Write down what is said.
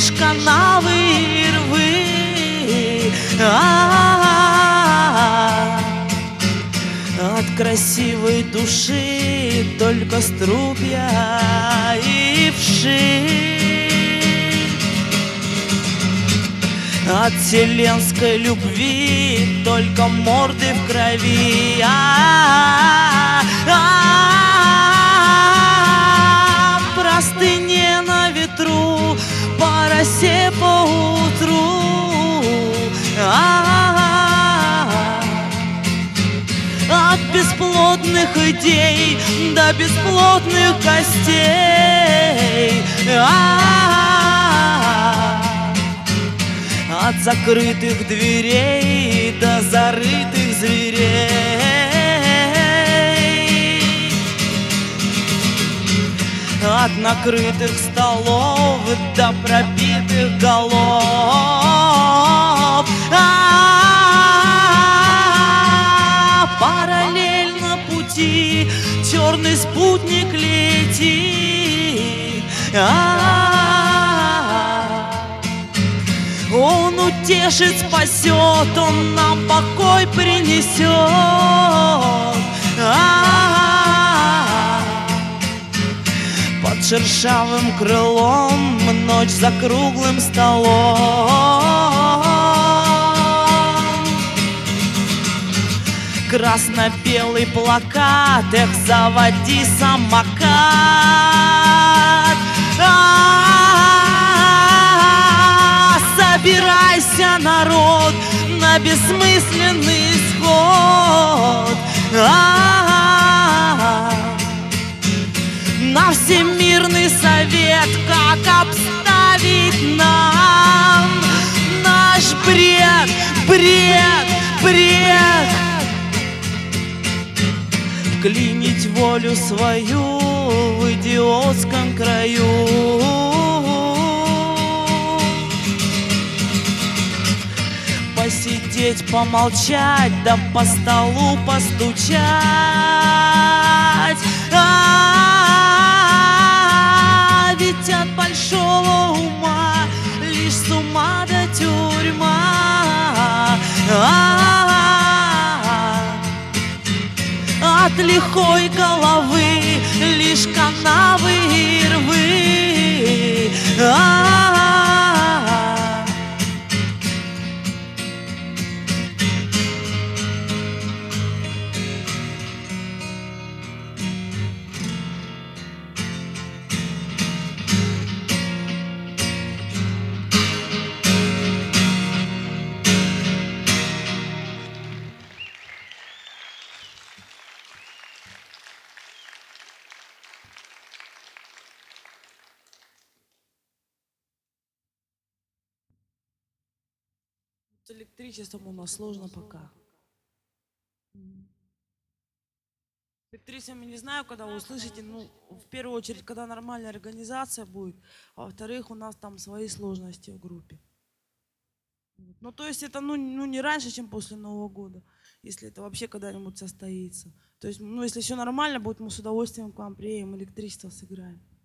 лишь канавы и рвы. От красивой души только струпья и вши. От вселенской любви только морды в крови. Простыни на ветру, по росе по утру. От бесплодных идей до бесплодных костей. От закрытых дверей до зарытых зверей. От накрытых столов до пробитых голов. Параллельно пути черный спутник летит. Он утешит, спасет, он нам покой принесет. Под шершавым крылом ночь за круглым столом. Красно-белый плакат, эх, заводи самокат. Собирайся, народ, на бессмысленный исход. На Всемирный совет, как обставить нам наш бред, бред, бред. Вклинить волю свою в идиотском краю. Посидеть, помолчать, да по столу постучать. Ведь от большого ума лишь с ума да тюрьма. От лихой головы лишь канавы и рвы. С электричеством у нас сложно пока. С электричеством я не знаю, когда вы услышите, ну, в первую очередь, когда нормальная организация будет, а во-вторых, у нас там свои сложности в группе. Ну, то есть это, ну не раньше, чем после Нового года, если это вообще когда-нибудь состоится. То есть, ну, если все нормально будет, мы с удовольствием к вам приедем, электричество сыграем.